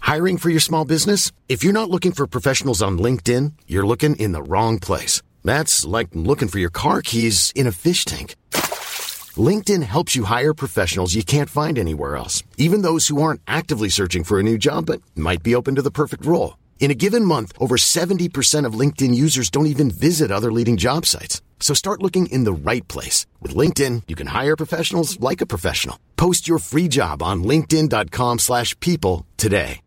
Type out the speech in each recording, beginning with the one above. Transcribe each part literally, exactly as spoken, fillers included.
Hiring for your small business? If you're not looking for professionals on LinkedIn, you're looking in the wrong place. That's like looking for your car keys in a fish tank. LinkedIn helps you hire professionals you can't find anywhere else, even those who aren't actively searching for a new job but might be open to the perfect role. In a given month, over seventy percent of LinkedIn users don't even visit other leading job sites. So start looking in the right place. With LinkedIn, you can hire professionals like a professional. Post your free job on linkedin.com slash people today.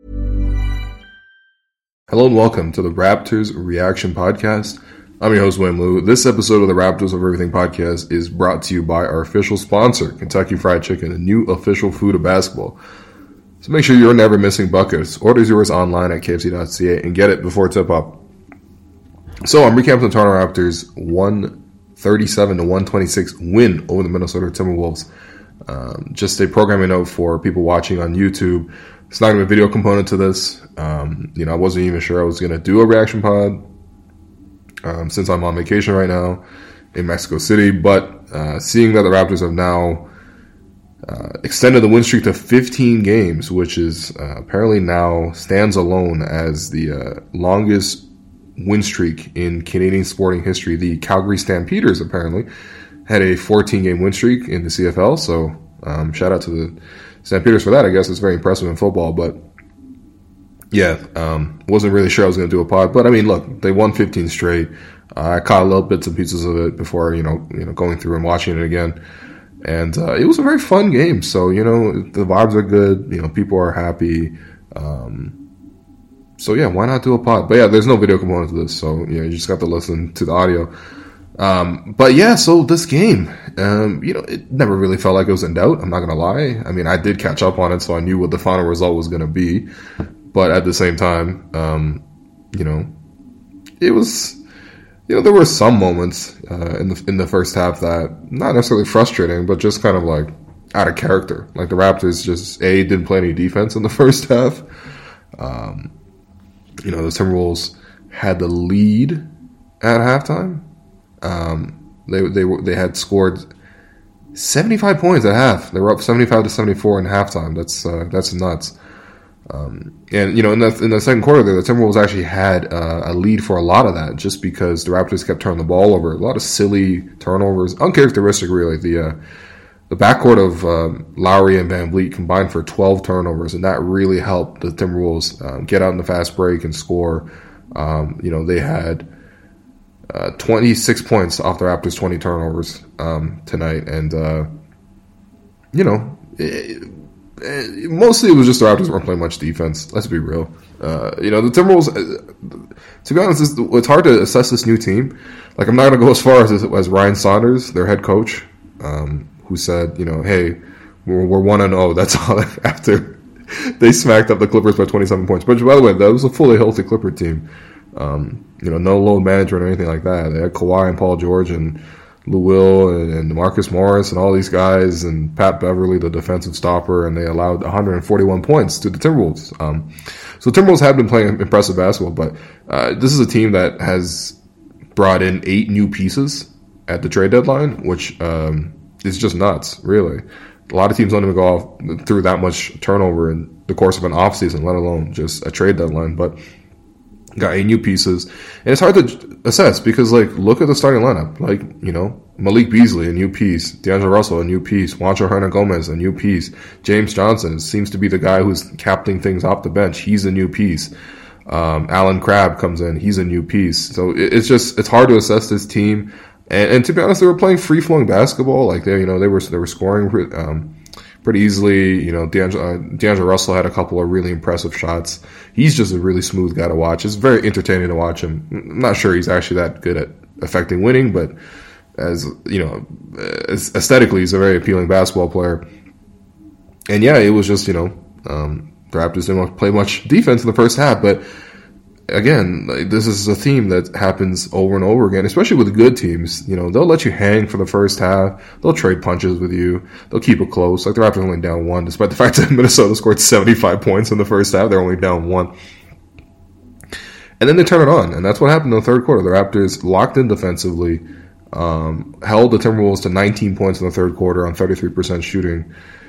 Hello and welcome to the Raptors Reaction Podcast. I'm your host, Wayne Liu. This episode of the Raptors of Everything Podcast is brought to you by our official sponsor, Kentucky Fried Chicken, a new official food of basketball. So make sure you're never missing buckets. Order yours online at k f c dot c a and get it before tip-off. So I'm recapping the Toronto Raptors' one thirty-seven to one twenty-six win over the Minnesota Timberwolves. Um, just a programming note for people watching on YouTube. It's not going to be a video component to this. Um, you know, I wasn't even sure I was going to do a reaction pod um, since I'm on vacation right now in Mexico City. But uh, seeing that the Raptors have now Uh, extended the win streak to fifteen games, which is uh, apparently now stands alone as the uh, longest win streak in Canadian sporting history. The Calgary Stampeders apparently had a fourteen-game win streak in the C F L, so um, shout out to the Stampeders for that. I guess it's very impressive in football, but yeah, um, wasn't really sure I was going to do a pod. But I mean, look, they won fifteen straight. Uh, I caught a little bits and pieces of it before, you know, you know, going through and watching it again. And uh, it was a very fun game. So, you know, the vibes are good. You know, people are happy. Um, so, yeah, why not do a pod? But, yeah, there's no video component to this. So, yeah, you just got to listen to the audio. Um, but, yeah, so this game, um, you know, it never really felt like it was in doubt. I'm not going to lie. I mean, I did catch up on it, so I knew what the final result was going to be. But at the same time, um, you know, it was... You know, there were some moments uh, in the in the first half that not necessarily frustrating, but just kind of like out of character. Like the Raptors just a didn't play any defense in the first half. Um, you know, the Timberwolves had the lead at halftime. Um, they they they had scored seventy-five points at half. They were up seventy-five to seventy-four in halftime. That's uh, that's nuts. Um, and, you know, in the, in the second quarter there, the Timberwolves actually had uh, a lead for a lot of that just because the Raptors kept turning the ball over. A lot of silly turnovers, uncharacteristic really. The uh, the backcourt of um, Lowry and Van Vliet combined for twelve turnovers, and that really helped the Timberwolves um, get out in the fast break and score. Um, you know, they had uh, twenty-six points off the Raptors' twenty turnovers um, tonight, and, uh, you know, it, mostly it was just the Raptors weren't playing much defense. Let's be real. Uh, you know, the Timberwolves, to be honest, it's, it's hard to assess this new team. Like, I'm not going to go as far as as Ryan Saunders, their head coach, um, who said, you know, hey, we're, we're one and oh. That's all after they smacked up the Clippers by twenty-seven points. But by the way, that was a fully healthy Clipper team. Um, you know, no load management or anything like that. They had Kawhi and Paul George and Lou Will and, and Marcus Morris and all these guys and Pat Beverly, the defensive stopper, and they allowed one hundred forty-one points to the Timberwolves. Um, so the Timberwolves have been playing impressive basketball, but uh, this is a team that has brought in eight new pieces at the trade deadline, which um, is just nuts, really. A lot of teams don't even go off through that much turnover in the course of an offseason, let alone just a trade deadline. But got eight new pieces. And it's hard to assess because, like, look at the starting lineup. Like, you know, Malik Beasley, a new piece. D'Angelo Russell, a new piece. Juancho Hernangomez, a new piece. James Johnson seems to be the guy who's captaining things off the bench. He's a new piece. Um, Alan Crabb comes in. He's a new piece. So it, it's just, it's hard to assess this team. And, and to be honest, they were playing free-flowing basketball. Like, they, you know, they were, they were scoring, um, pretty easily. You know, D'Angelo, uh, D'Angelo Russell had a couple of really impressive shots. He's just a really smooth guy to watch. It's very entertaining to watch him. I'm not sure he's actually that good at affecting winning, but as, you know, as aesthetically, he's a very appealing basketball player. And yeah, it was just, you know, um, the Raptors didn't play much defense in the first half, but again, like, this is a theme that happens over and over again, especially with good teams. You know, they'll let you hang for the first half. They'll trade punches with you. They'll keep it close. Like, the Raptors only down one, despite the fact that Minnesota scored seventy-five points in the first half. They're only down one. And then they turn it on, and that's what happened in the third quarter. The Raptors locked in defensively, um, held the Timberwolves to nineteen points in the third quarter on thirty-three percent shooting.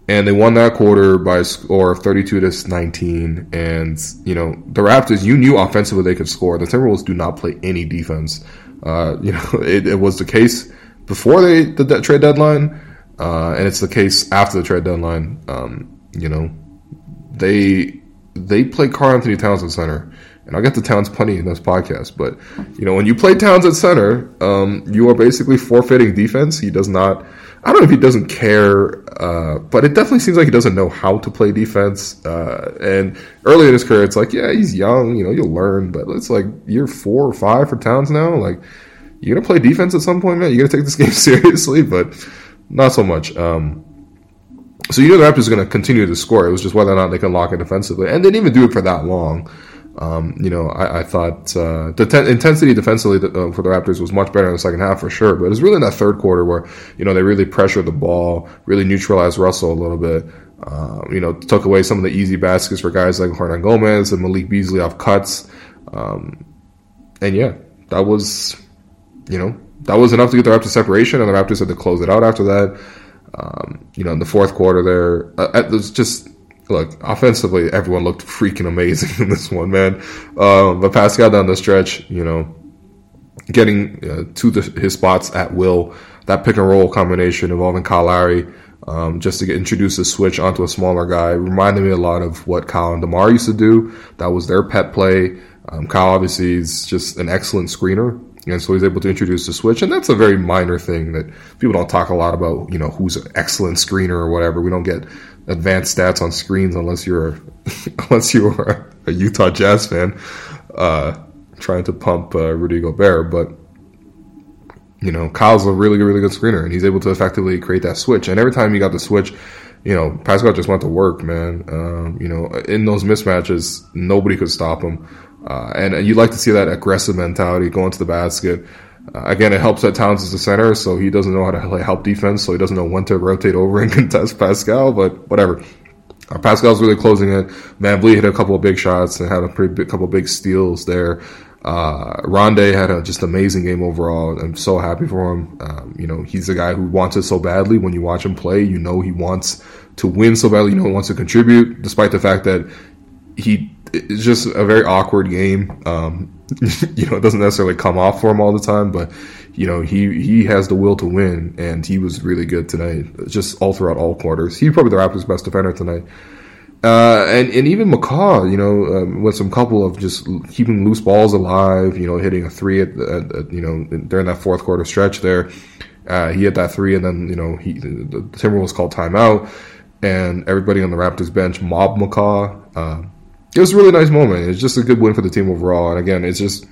And they won that quarter by a score of thirty-two to nineteen. And, you know, the Raptors, you knew offensively they could score. The Timberwolves do not play any defense. Uh, you know, it, it was the case before they did that trade deadline. Uh, and it's the case after the trade deadline. Um, you know, they, they play Karl Anthony Towns at center. And I'll get to Towns plenty in this podcast. But, you know, when you play Towns at center, um, you are basically forfeiting defense. He does not... I don't know if he doesn't care, uh, but it definitely seems like he doesn't know how to play defense. Uh, and early in his career, it's like, yeah, he's young, you know, you'll learn. But it's like year four or five for Towns now. Like, you're going to play defense at some point, man? You're going to take this game seriously? But not so much. Um, so you know the Raptors are going to continue to score. It was just whether or not they can lock it defensively. And they didn't even do it for that long. Um, you know, I, I thought uh, the te- intensity defensively uh, for the Raptors was much better in the second half for sure. But it was really in that third quarter where, you know, they really pressured the ball, really neutralized Russell a little bit. Uh, you know, took away some of the easy baskets for guys like Hernan Gomez and Malik Beasley off cuts. Um, and yeah, that was, you know, that was enough to get the Raptors separation, and the Raptors had to close it out after that. Um, you know, in the fourth quarter there, uh, it was just. Look, offensively, everyone looked freaking amazing in this one, man. Um, but Pascal down the stretch, you know, getting uh, to the, his spots at will. That pick and roll combination involving Kyle Lowry, um, just to get introduced a switch onto a smaller guy, reminded me a lot of what Kyle and DeMar used to do. That was their pet play. Um, Kyle obviously is just an excellent screener. And so he's able to introduce the switch. And that's a very minor thing that people don't talk a lot about, you know, who's an excellent screener or whatever. We don't get advanced stats on screens unless you're unless you are a Utah Jazz fan uh, trying to pump uh, Rudy Gobert. But, you know, Kyle's a really, really good screener, and he's able to effectively create that switch. And every time he got the switch, you know, Pascal just went to work, man. Um, you know, in those mismatches, nobody could stop him. Uh, and you like to see that aggressive mentality going to the basket. Uh, again, it helps that Towns is the center, so he doesn't know how to play help defense, so he doesn't know when to rotate over and contest Pascal, but whatever. Uh, Pascal's really closing it. Van Vliet hit a couple of big shots and had a pretty big, couple of big steals there. Uh, Rondé had a just amazing game overall. I'm so happy for him. Um, you know, he's a guy who wants it so badly. When you watch him play, you know he wants to win so badly. You know he wants to contribute, despite the fact that he it's just a very awkward game. Um, you know, it doesn't necessarily come off for him all the time, but you know, he, he has the will to win, and he was really good tonight, just all throughout all quarters. He's probably the Raptors' best defender tonight. Uh, and, and even McCaw, you know, um, with some couple of just keeping loose balls alive, you know, hitting a three at, at, at you know, during that fourth quarter stretch there. Uh, he hit that three, and then, you know, he, the Timberwolves called timeout, and everybody on the Raptors bench mobbed McCaw. Uh, it was a really nice moment. It's just a good win for the team overall. And again, it's just,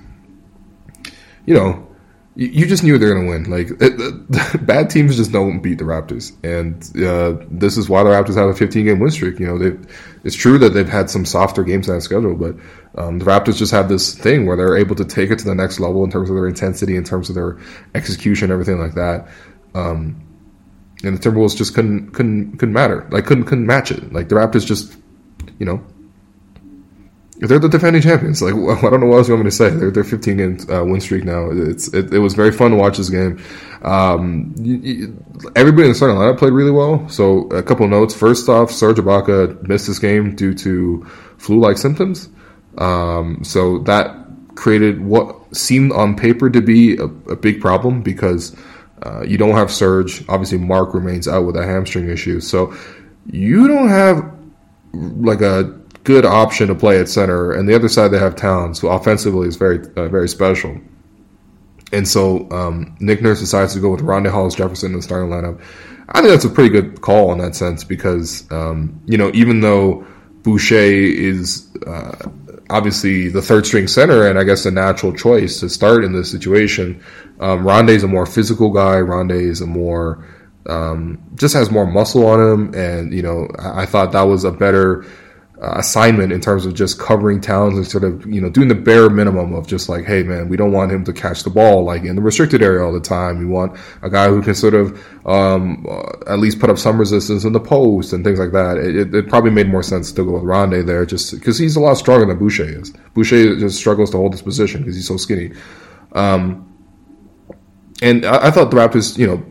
you know, you, you just knew they were going to win. Like, it, it, bad teams just don't beat the Raptors. And uh, this is why the Raptors have a fifteen-game win streak. You know, they've, it's true that they've had some softer games on their schedule, but um, the Raptors just have this thing where they're able to take it to the next level in terms of their intensity, in terms of their execution, everything like that. Um, and the Timberwolves just couldn't couldn't couldn't matter. Like, couldn't couldn't match it. Like, the Raptors just, you know, they're the defending champions. Like, I don't know what else you want me to say. They're they're fifteen game uh, win streak now. It's it, it was very fun to watch this game. Um, you, you, everybody in the starting lineup played really well. So a couple notes. First off, Serge Ibaka missed this game due to flu-like symptoms. Um, so that created what seemed on paper to be a, a big problem because uh, you don't have Serge. Obviously, Mark remains out with a hamstring issue. So you don't have like a good option to play at center, and the other side they have Towns, who offensively is very uh, very special. And so um, Nick Nurse decides to go with Rondae Hollis-Jefferson in the starting lineup. I think that's a pretty good call in that sense because, um, you know, even though Boucher is uh, obviously the third string center and I guess a natural choice to start in this situation, um, Rondae's a more physical guy. Rondae is a more, um, just has more muscle on him. And, you know, I, I thought that was a better Uh, assignment in terms of just covering Towns instead of, you know, doing the bare minimum of just like, hey man, we don't want him to catch the ball like in the restricted area all the time. We want a guy who can sort of um, uh, at least put up some resistance in the post and things like that. It, it, it probably made more sense to go with Rondae there just because he's a lot stronger than Boucher is. Boucher just struggles to hold his position because he's so skinny. Um, and I, I thought the Raptors, you know,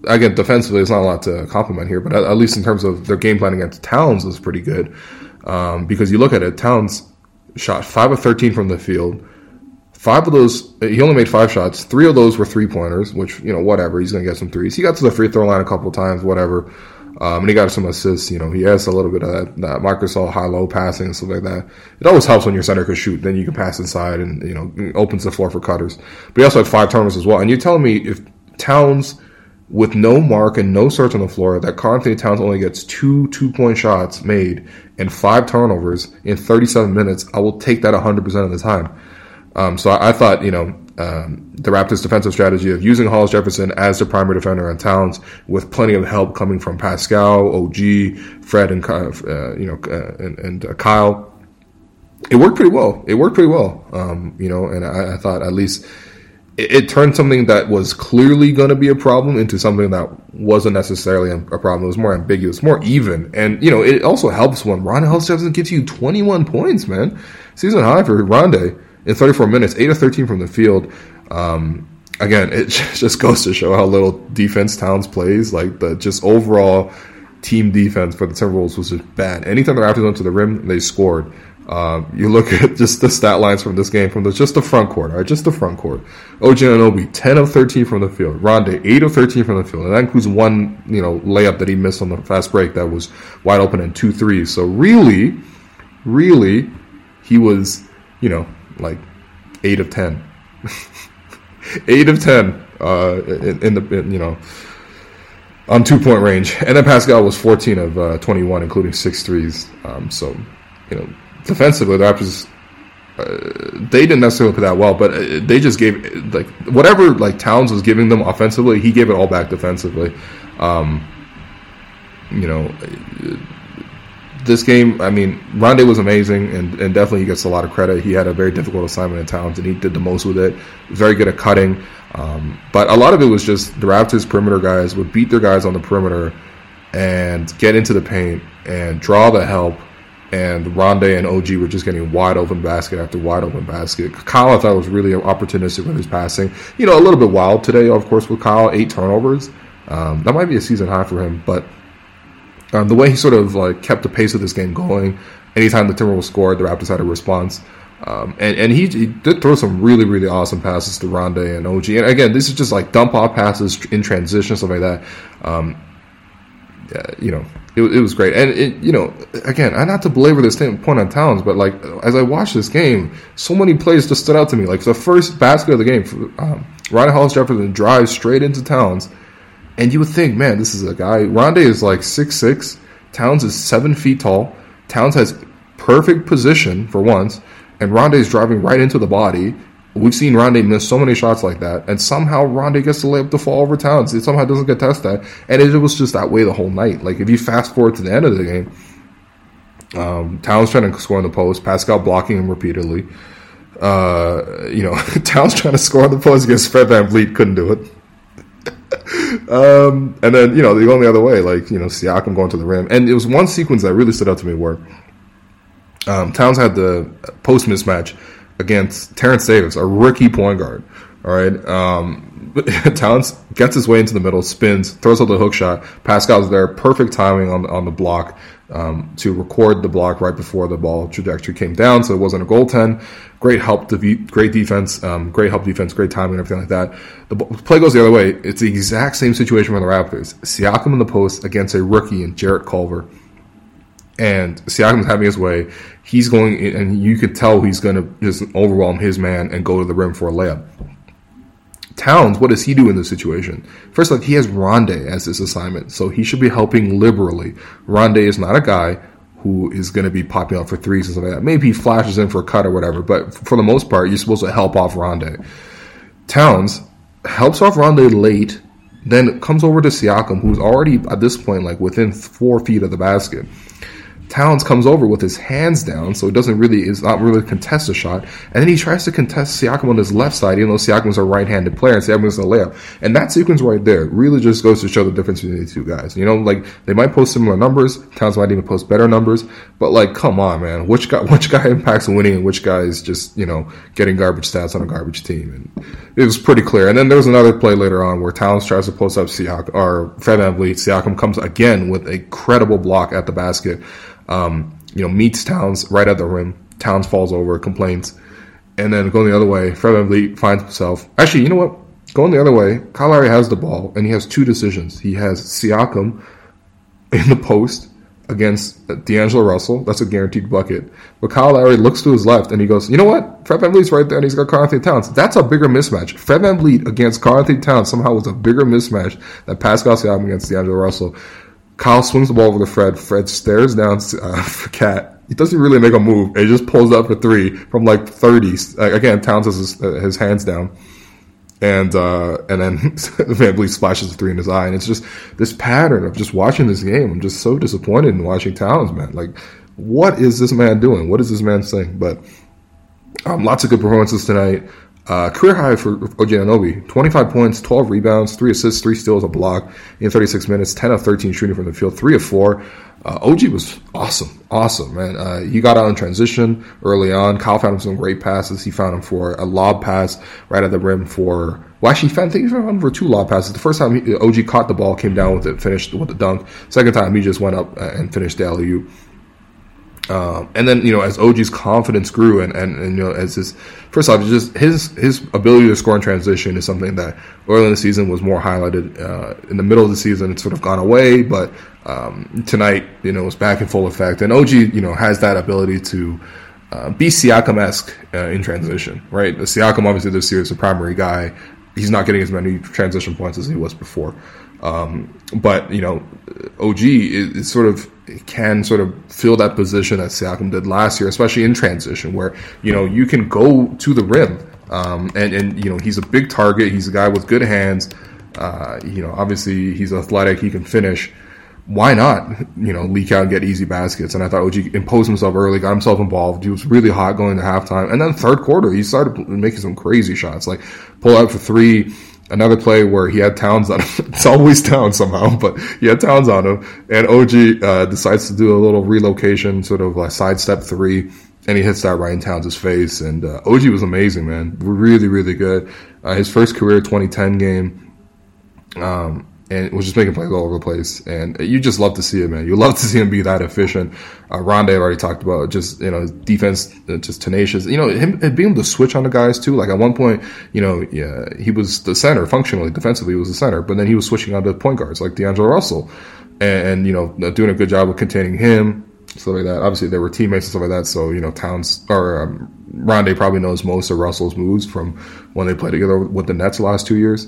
again, defensively, there's not a lot to compliment here, but at, at least in terms of their game plan against Towns was pretty good. Um, because you look at it, Towns shot five of thirteen from the field. Five of those, he only made five shots. Three of those were three-pointers, which, you know, whatever. He's going to get some threes. He got to the free throw line a couple of times, whatever. Um, and he got some assists. You know, he has a little bit of that, that Marcus Gasol high-low passing and stuff like that. It always helps when your center can shoot. Then you can pass inside and, you know, it opens the floor for cutters. But he also had five turnovers as well. And you're telling me if Towns, with no mark and no search on the floor, that Karl-Anthony Towns only gets two two-point shots made and five turnovers in thirty-seven minutes, I will take that one hundred percent of the time. Um, so I, I thought, you know, um, the Raptors' defensive strategy of using Hollis Jefferson as the primary defender on Towns, with plenty of help coming from Pascal, O G, Fred, and uh, you know, uh, and, and uh, Kyle, it worked pretty well. It worked pretty well, um, you know. And I, I thought at least it, it turned something that was clearly going to be a problem into something that wasn't necessarily a problem. It was more ambiguous, more even, and you know, it also helps when Ron Hollis Jefferson gets you twenty-one points, man, season high for Rondé. In thirty-four minutes, eight of thirteen from the field. Um, again, it just goes to show how little defense Towns plays. Like, the just overall team defense for the Timberwolves was just bad. Anytime the Raptors went to the rim, they scored. Um, you look at just the stat lines from this game, from the, just the front court, all right? Just the front court. O G Anunoby, ten of thirteen from the field. Rondé, eight of thirteen from the field. And that includes one, you know, layup that he missed on the fast break that was wide open and two threes. So really, really, he was, you know, like eight of ten, eight of ten uh, in, in the in, you know, on two point range, and then Pascal was fourteen of uh, twenty-one, including six threes. Um, so, you know, defensively, the Raptors uh, they didn't necessarily play that well, but they just gave, like, whatever like Towns was giving them offensively, he gave it all back defensively. Um, you know. This game, I mean, Rondé was amazing, and, and definitely he gets a lot of credit. He had a very difficult assignment in Towns, and he did the most with it. Very good at cutting. Um, but a lot of it was just the Raptors' perimeter guys would beat their guys on the perimeter and get into the paint and draw the help, and Rondé and O G were just getting wide open basket after wide open basket. Kyle, I thought, was really opportunistic with his passing. You know, a little bit wild today, of course, with Kyle, eight turnovers. Um, that might be a season high for him, but Um, the way he sort of like kept the pace of this game going, anytime the Timberwolves scored, the Raptors had a response. Um, and and he, he did throw some really, really awesome passes to Rondé and O G. And again, this is just like dump off passes in transition, stuff like that. Um, yeah, you know, it, it was great. And, it, you know, again, I not to belabor this thing, point on Towns, but like as I watched this game, so many plays just stood out to me. Like the first basket of the game, um, Ronnie Hollis Jefferson drives straight into Towns. And you would think, man, this is a guy. Rondé is like six six. Towns is seven feet tall. Towns has perfect position for once. And Rondé is driving right into the body. We've seen Rondé miss so many shots like that. And somehow Rondé gets to lay up the fall over Towns. It somehow doesn't get tested that. And it, it was just that way the whole night. Like, if you fast forward to the end of the game, um, Towns trying to score in the post. Pascal blocking him repeatedly. Uh, you know, Towns trying to score in the post against Fred VanVleet. Couldn't do it. Um, and then, you know, the only other way, like, you know, Siakam going to the rim. And it was one sequence that really stood out to me where um, Towns had the post mismatch against Terrence Davis, a rookie point guard. All right. Um, Towns gets his way into the middle, spins, throws out the hook shot. Pascal's there. Perfect timing on, on the block um, to record the block right before the ball trajectory came down, so it wasn't a goaltend. Great help, great defense, um, great help defense, great timing, and everything like that. The play goes the other way. It's the exact same situation for the Raptors. Siakam in the post against a rookie in Jarrett Culver. And Siakam's having his way. He's going, and you could tell he's going to just overwhelm his man and go to the rim for a layup. Towns, what does he do in this situation? First off, he has Rondé as his assignment, so he should be helping liberally. Rondé is not a guy who is going to be popping up for threes and stuff like that. Maybe he flashes in for a cut or whatever, but for the most part, you're supposed to help off Rondé. Towns helps off Rondé late, then comes over to Siakam, who's already, at this point, like within four feet of the basket. Towns comes over with his hands down, so it doesn't really is not really contest a shot, and then he tries to contest Siakam on his left side, even though Siakam's a right-handed player and Siakam's a layup. And that sequence right there really just goes to show the difference between the two guys. You know, like they might post similar numbers, Towns might even post better numbers, but like, come on, man, which guy which guy impacts winning and which guy is just, you know, getting garbage stats on a garbage team? And it was pretty clear. And then there was another play later on where Towns tries to post up Siakam or Fred VanVleet. Siakam comes again with a credible block at the basket. Um, you know, meets Towns right at the rim. Towns falls over, complains. And then going the other way, Fred VanVleet finds himself. Actually, you know what? Going the other way, Kyle Lowry has the ball, and he has two decisions. He has Siakam in the post against D'Angelo Russell. That's a guaranteed bucket. But Kyle Lowry looks to his left, and he goes, you know what? Fred VanVleet's right there, and he's got Karl-Anthony Towns. That's a bigger mismatch. Fred VanVleet against Karl-Anthony Towns somehow was a bigger mismatch than Pascal Siakam against D'Angelo Russell. Kyle swings the ball over to Fred. Fred stares down uh, for Cat. He doesn't really make a move. He just pulls up for three from like thirty. Uh, again, Towns has his, uh, his hands down. And uh, and then VanVleet splashes a three in his eye. And it's just this pattern of just watching this game. I'm just so disappointed in watching Towns, man. Like, what is this man doing? What is this man saying? But um, lots of good performances tonight. Uh, career high for O G Anunoby, twenty-five points, twelve rebounds, three assists, three steals, a block in thirty-six minutes, ten of thirteen shooting from the field, three of four. Uh, O G was awesome, awesome, man. Uh, he got out in transition early on. Kyle found him some great passes. He found him for a lob pass right at the rim for, well, actually, he found, I think he found him for two lob passes. The first time he, O G caught the ball, came down with it, finished with the dunk. Second time, he just went up and finished the alley-oop. Um, and then, you know, as O G's confidence grew and, and, and, you know, as his, first off, just his, his ability to score in transition is something that early in the season was more highlighted. Uh, in the middle of the season, it's sort of gone away, but, um, tonight, you know, it's back in full effect. And O G, you know, has that ability to, uh, be Siakam-esque, uh, in transition, right? Siakam, obviously, this year is the primary guy. He's not getting as many transition points as he was before. Um, but, you know, O G is, is sort of, can sort of fill that position that Siakam did last year, especially in transition, where, you know, you can go to the rim. Um, and, and, you know, he's a big target. He's a guy with good hands. Uh, you know, obviously he's athletic. He can finish. Why not, you know, leak out and get easy baskets? And I thought O G imposed himself early, got himself involved. He was really hot going to halftime. And then third quarter, he started making some crazy shots, like pull out for three. Another play where he had Towns on him. It's always Towns somehow, but he had Towns on him. And O G uh, decides to do a little relocation, sort of like sidestep three, and he hits that right in Towns' face. And uh, O G was amazing, man. Really, really good. Uh, his first career twenty ten game, um, and was just making plays all over the place. And you just love to see it, man. You love to see him be that efficient. Uh, Rondae, I already talked about, just, you know, defense, uh, just tenacious. You know, him being able to switch on the guys, too. Like, at one point, you know, yeah, he was the center, functionally, defensively, he was the center. But then he was switching on to point guards, like D'Angelo Russell. And, and, you know, doing a good job of containing him, stuff like that. Obviously, they were teammates and stuff like that. So, you know, Towns, or um, Rondae probably knows most of Russell's moves from when they played together with the Nets the last two years.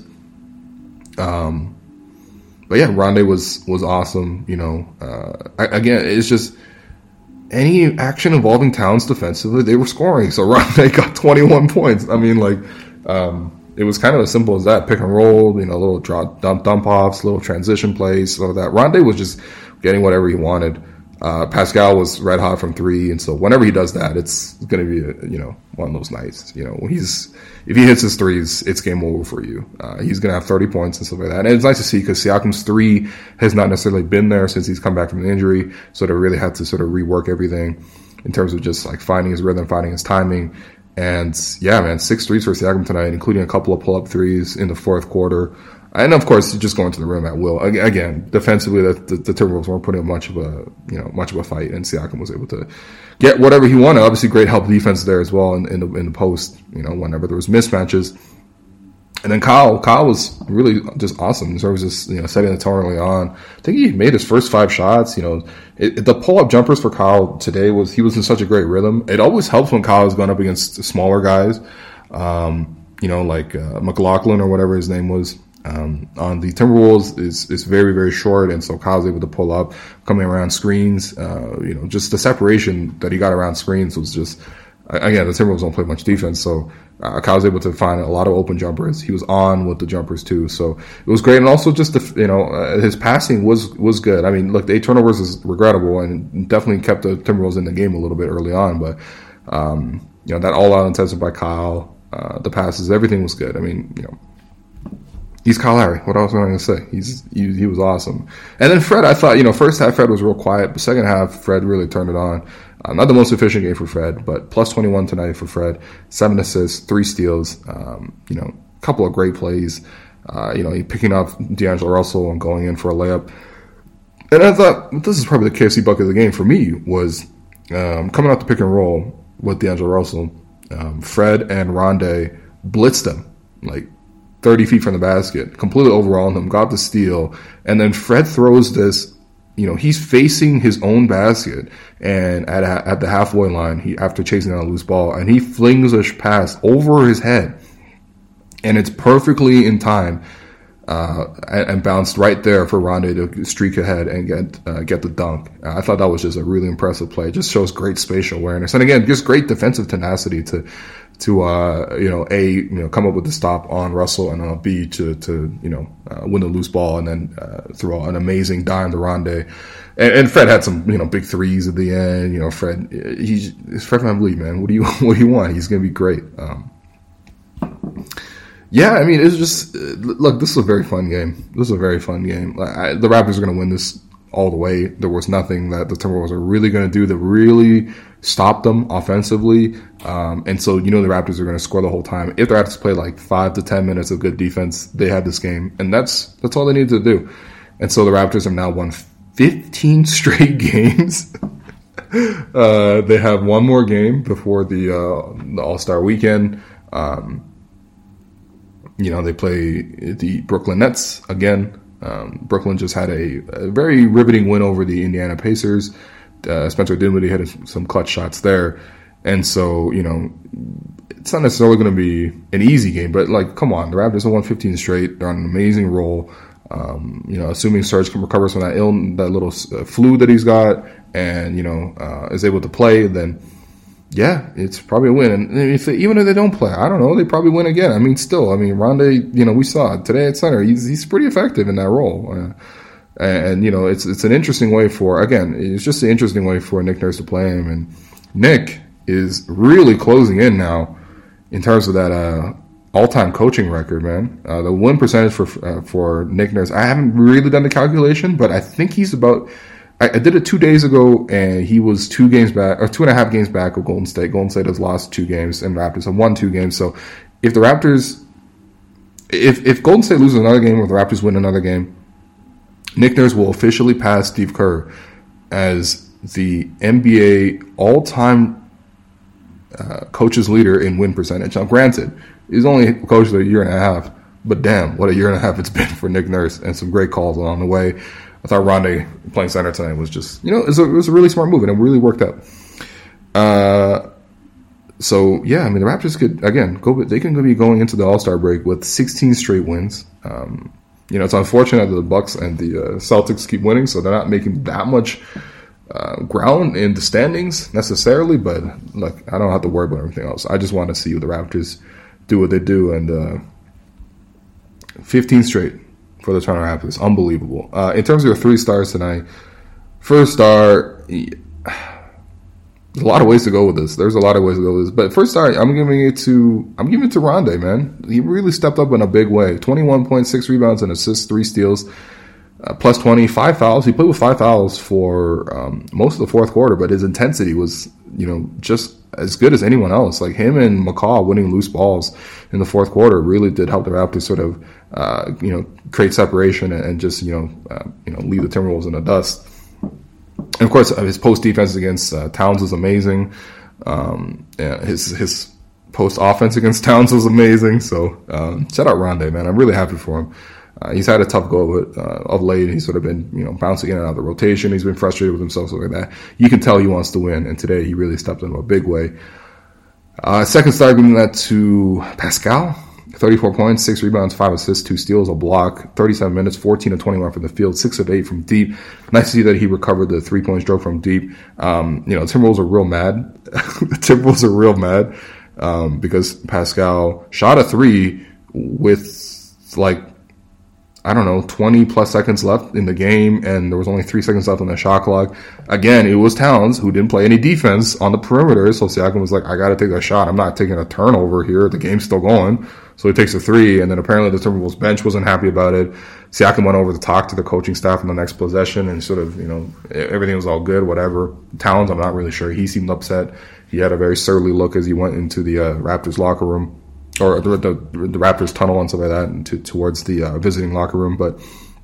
Um, But yeah, Rondae was, was awesome. You know, uh, I, again, it's just any action involving Towns defensively, they were scoring. So Rondae got twenty-one points. I mean, like, um, it was kind of as simple as that. Pick and roll, you know, little drop, dump, dump offs, little transition plays, stuff like that. Rondae was just getting whatever he wanted. Uh, Pascal was red hot from three, and so whenever he does that, it's going to be, a, you know, one of those nights. You know, when he's if he hits his threes, it's game over for you. Uh, he's going to have thirty points and stuff like that. And it's nice to see because Siakam's three has not necessarily been there since he's come back from an injury, so they really had to sort of rework everything in terms of just like finding his rhythm, finding his timing. And yeah, man, six threes for Siakam tonight, including a couple of pull-up threes in the fourth quarter. And of course, just going to the rim at will. Again, defensively, the, the, the Timberwolves weren't putting much of a, you know, much of a fight, and Siakam was able to get whatever he wanted. Obviously, great help defense there as well in, in the in the post. You know, whenever there was mismatches. And then Kyle, Kyle was really just awesome in terms of just, you know, setting the tone early on. I think he made his first five shots. You know, it, the pull-up jumpers for Kyle today was he was in such a great rhythm. It always helps when Kyle is going up against smaller guys. Um, you know, like uh, McLaughlin or whatever his name was. Um, on the Timberwolves is, is very, very short. And so Kyle's able to pull up, coming around screens, uh, you know, just the separation that he got around screens was just again, the Timberwolves don't play much defense, so uh, Kyle was able to find a lot of open jumpers. He was on with the jumpers too, so it was great. And also, just the, you know, uh, his passing was was good. I mean, look, the eight turnovers is regrettable, and definitely kept the Timberwolves in the game a little bit early on. But um, you know, that all-out intensity by Kyle, uh, the passes, everything was good. I mean, you know. He's Kyle Lowry. What else am I going to say? He's he, he was awesome. And then Fred, I thought, you know, first half Fred was real quiet, but second half Fred really turned it on. Uh, not the most efficient game for Fred, but plus twenty-one tonight for Fred. Seven assists, three steals. Um, you know, a couple of great plays. Uh, you know, he picking off D'Angelo Russell and going in for a layup. And I thought this is probably the K F C bucket of the game for me was um, coming out the pick and roll with D'Angelo Russell. Um, Fred and Rondé blitzed him like thirty feet from the basket, completely overwhelmed him, got the steal, and then Fred throws this, you know, he's facing his own basket, and at at the halfway line, he after chasing down a loose ball, and he flings a pass over his head, and it's perfectly in time, uh, and, and bounced right there for Rondé to streak ahead and get uh, get the dunk. I thought that was just a really impressive play. It just shows great spatial awareness, and again, just great defensive tenacity to to uh, you know, a you know come up with the stop on Russell, and uh, b to to you know uh, win the loose ball, and then uh, throw an amazing dime to Rondé. And, and Fred had some you know big threes at the end. You know, Fred he's Fred VanVleet, man. What do you what do you want? He's gonna be great. Um, yeah, I mean, it's just look. This is a very fun game. This is a very fun game. I, the Raptors are gonna win this all the way. There was nothing that the Timberwolves are really going to do that really stopped them offensively. Um, and so, you know, the Raptors are going to score the whole time. If the Raptors play like five to ten minutes of good defense, they have this game. And that's that's all they need to do. And so the Raptors have now won fifteen straight games. uh, they have one more game before the, uh, the All-Star weekend. Um, you know, they play the Brooklyn Nets again. Um, Brooklyn just had a, a very riveting win over the Indiana Pacers. Uh, Spencer Dinwiddie had some clutch shots there. And so, you know, it's not necessarily going to be an easy game, but, like, come on. The Raptors have won fifteen straight. They're on an amazing roll. Um, you know, assuming Serge can recover from that ill, that little uh, flu that he's got and, you know, uh, is able to play, then, yeah, it's probably a win. And if they, even if they don't play, I don't know, they probably win again. I mean, still, I mean, Rondé, you know, we saw it today at center. He's he's pretty effective in that role. Uh, and, and, you know, it's it's an interesting way for, again, it's just an interesting way for Nick Nurse to play him. And Nick is really closing in now in terms of that uh, all-time coaching record, man. Uh, the win percentage for uh, for Nick Nurse, I haven't really done the calculation, but I think he's about... I, I did it two days ago, and he was two games back, or two and a half games back of Golden State. Golden State has lost two games, and Raptors have won two games. So if the Raptors... If, if Golden State loses another game or the Raptors win another game, Nick Nurse will officially pass Steve Kerr as the N B A all-time uh, coaches leader in win percentage. Now, granted, he's only coached a year and a half, but damn, what a year and a half it's been for Nick Nurse, and some great calls along the way. I thought Rondé playing center tonight was just, you know, it was, a, it was a really smart move, and it really worked out. Uh, so, yeah, I mean, the Raptors could, again, go. They can be going into the All-Star break with sixteen straight wins. Um, you know, it's unfortunate that the Bucks and the uh, Celtics keep winning, so they're not making that much uh, ground in the standings necessarily, but, look, I don't have to worry about everything else. I just want to see the Raptors do what they do, and uh, fifteen straight for the Toronto Raptors. Unbelievable. Uh, in terms of your three stars tonight, first star, there's a lot of ways to go with this. There's a lot of ways to go with this. But first star, I'm giving it to I'm giving it to Rondé, man. He really stepped up in a big way. twenty-one point six rebounds and assists, three steals, uh, plus twenty, five fouls. He played with five fouls for um, most of the fourth quarter, but his intensity was, you know, just as good as anyone else. Like him and McCaw winning loose balls in the fourth quarter really did help the Raptors sort of, uh, you know, create separation and, and just, you know, uh, you know, leave the Timberwolves in the dust. And of course, his post defense against uh, Towns was amazing. Um, yeah, his his post offense against Towns was amazing. So um, shout out Rondé, man. I'm really happy for him. Uh, he's had a tough go of it uh, of late. He's sort of been, you know, bouncing in and out of the rotation. He's been frustrated with himself, so like that. You can tell he wants to win, and today he really stepped into a big way. Uh, second star, giving that to Pascal. thirty-four points, six rebounds, five assists, two steals, a block, thirty-seven minutes, fourteen of twenty-one from the field, six of eight from deep. Nice to see that he recovered the three-point stroke from deep. Um, you know, Timberwolves are real mad the Timberwolves are real mad um, because Pascal shot a three with like, I don't know, twenty plus seconds left in the game, and there was only three seconds left on the shot clock. Again, it was Towns who didn't play any defense on the perimeter, so Siakam was like, I got to take that shot. I'm not taking a turnover here. The game's still going. So he takes a three, and then apparently the Timberwolves bench wasn't happy about it. Siakam went over to talk to the coaching staff in the next possession, and sort of, you know, everything was all good, whatever. Towns, I'm not really sure. He seemed upset. He had a very surly look as he went into the uh, Raptors locker room. Or the, the, the Raptors tunnel and stuff like that, and to, towards the uh, visiting locker room. But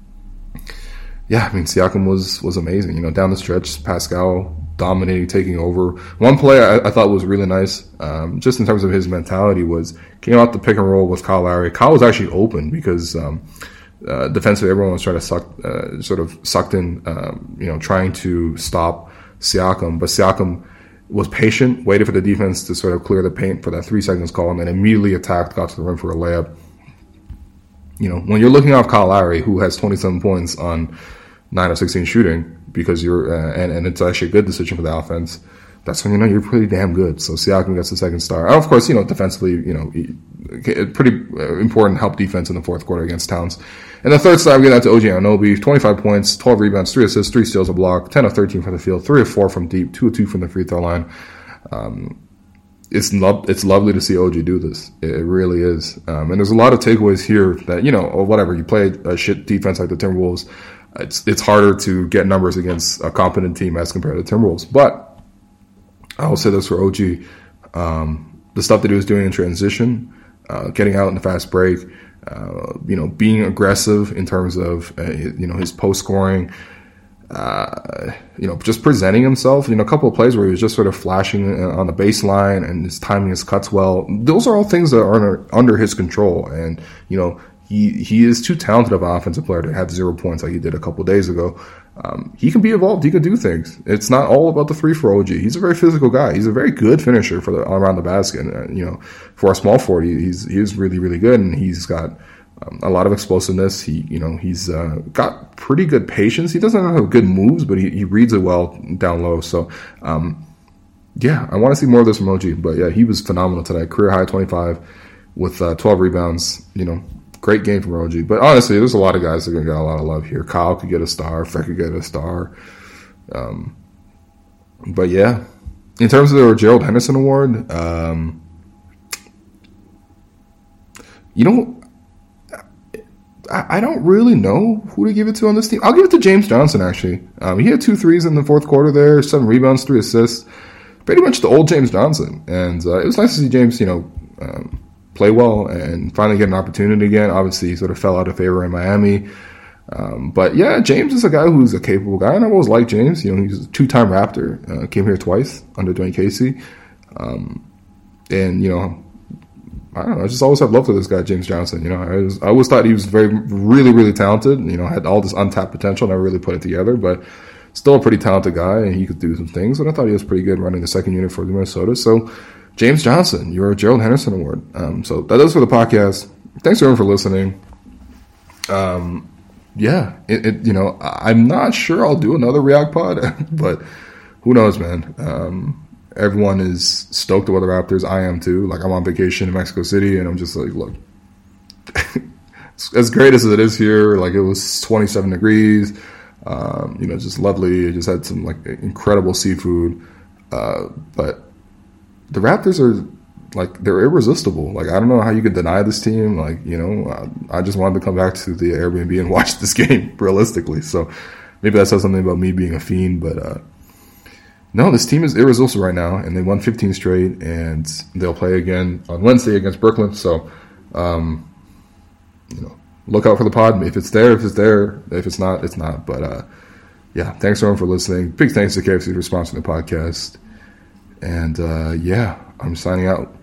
yeah, I mean, Siakam was was amazing. You know, down the stretch, Pascal dominating, taking over. One play I, I thought was really nice, um, just in terms of his mentality, was came out the pick and roll with Kyle Lowry. Kyle was actually open because um, uh, defensively everyone was trying to suck, uh, sort of sucked in, um, you know, trying to stop Siakam, but Siakam was patient, waited for the defense to sort of clear the paint for that three seconds call, and then immediately attacked, got to the rim for a layup. You know, when you're looking off Kyle Lowry, who has twenty-seven points on nine of sixteen shooting, because you're, uh, and, and it's actually a good decision for the offense, that's when you know you're pretty damn good. So Siakam gets the second star. And of course, you know, defensively, you know, pretty important help defense in the fourth quarter against Towns. And the third star, we get out to O G Anunoby, twenty-five points, twelve rebounds, three assists, three steals, a block, ten of thirteen from the field, three of four from deep, two of two from the free throw line. Um, it's lo- it's lovely to see O G do this. It, it really is. Um, and there's a lot of takeaways here that, you know, or whatever, you play a shit defense like the Timberwolves, it's it's harder to get numbers against a competent team as compared to the Timberwolves. But I will say this for O G, um, the stuff that he was doing in transition, uh, getting out in the fast break, Uh, you know, being aggressive in terms of, uh, you know, his post scoring, uh, you know, just presenting himself. You know, a couple of plays where he was just sort of flashing on the baseline and his timing his cuts well. Those are all things that are under, under his control. And, you know, he, he is too talented of an offensive player to have zero points like he did a couple of days ago. Um, he can be evolved. He can do things. It's not all about the three for O G. He's a very physical guy. He's a very good finisher for the around the basket. And, you know, for a small forward, he's he's really really good, and he's got um, a lot of explosiveness. He you know he's uh, got pretty good patience. He doesn't have good moves, but he, he reads it well down low. So um, yeah, I want to see more of this from O G. But yeah, he was phenomenal tonight. Career high twenty-five with uh, twelve rebounds. You know. Great game from O G. But honestly, there's a lot of guys that are going to get a lot of love here. Kyle could get a star. Fred could get a star. Um, but yeah, in terms of the Gerald Henderson Award, um, you know, I, I don't really know who to give it to on this team. I'll give it to James Johnson, actually. Um, he had two threes in the fourth quarter there, seven rebounds, three assists. Pretty much the old James Johnson. And uh, it was nice to see James, you know, um, play well and finally get an opportunity again. Obviously, he sort of fell out of favor in Miami. Um, but yeah, James is a guy who's a capable guy, and I've always liked James. You know, he's a two-time Raptor. Uh, came here twice under Dwayne Casey. Um, and, you know, I don't know, I just always have love for this guy, James Johnson. You know, I, was, I always thought he was very, really, really talented. You know, had all this untapped potential, never really put it together, but still a pretty talented guy, and he could do some things. And I thought he was pretty good running the second unit for the Minnesota. So, James Johnson, you're a Gerald Henderson Award. Um, so that does for the podcast. Thanks everyone for listening. Um, yeah, it, it, you know, I'm not sure I'll do another React pod, but who knows, man. Um, everyone is stoked about the Raptors. I am too. Like, I'm on vacation in Mexico City, and I'm just like, look, as great as it is here, like, it was twenty-seven degrees. Um, you know, just lovely. I just had some like incredible seafood, uh, but. The Raptors are, like, they're irresistible. Like, I don't know how you could deny this team. Like, you know, I, I just wanted to come back to the Airbnb and watch this game, realistically. So maybe that says something about me being a fiend. But, uh, no, this team is irresistible right now. And they won fifteen straight. And they'll play again on Wednesday against Brooklyn. So, um, you know, look out for the pod. If it's there, if it's there. If it's not, it's not. But, uh, yeah, thanks everyone for listening. Big thanks to K F C for sponsoring the podcast. And, uh, yeah, I'm signing out.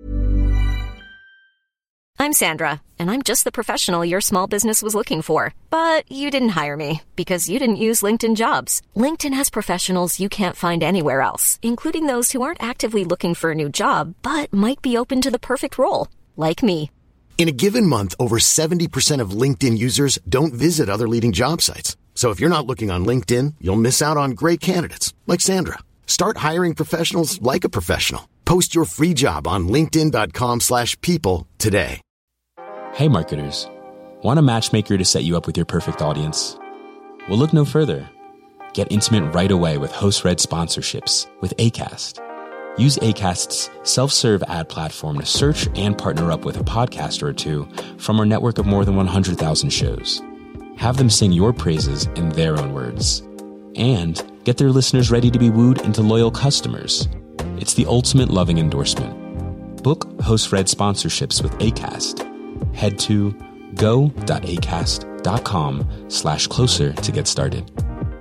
I'm Sandra, and I'm just the professional your small business was looking for. But you didn't hire me because you didn't use LinkedIn Jobs. LinkedIn has professionals you can't find anywhere else, including those who aren't actively looking for a new job, but might be open to the perfect role, like me. In a given month, over seventy percent of LinkedIn users don't visit other leading job sites. So if you're not looking on LinkedIn, you'll miss out on great candidates, like Sandra. Start hiring professionals like a professional. Post your free job on linkedin.com slash people today. Hey marketers, want a matchmaker to set you up with your perfect audience? Well, look no further. Get intimate right away with host-read sponsorships with Acast. Use Acast's self-serve ad platform to search and partner up with a podcaster or two from our network of more than one hundred thousand shows. Have them sing your praises in their own words. And get their listeners ready to be wooed into loyal customers. It's the ultimate loving endorsement. Book host-read sponsorships with Acast. Head to go.acast.com slash closer to get started.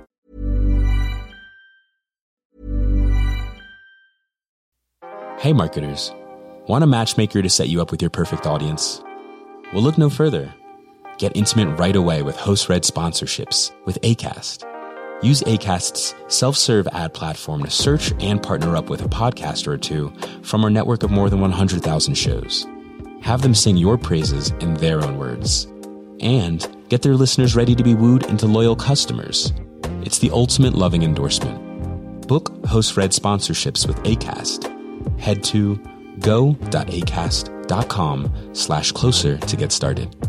Hey marketers, want a matchmaker to set you up with your perfect audience? Well, look no further. Get intimate right away with host-read sponsorships with Acast. Use Acast's self-serve ad platform to search and partner up with a podcaster or two from our network of more than one hundred thousand shows. Have them sing your praises in their own words. And get their listeners ready to be wooed into loyal customers. It's the ultimate loving endorsement. Book host-read sponsorships with Acast. Head to go.acast.com slash closer to get started.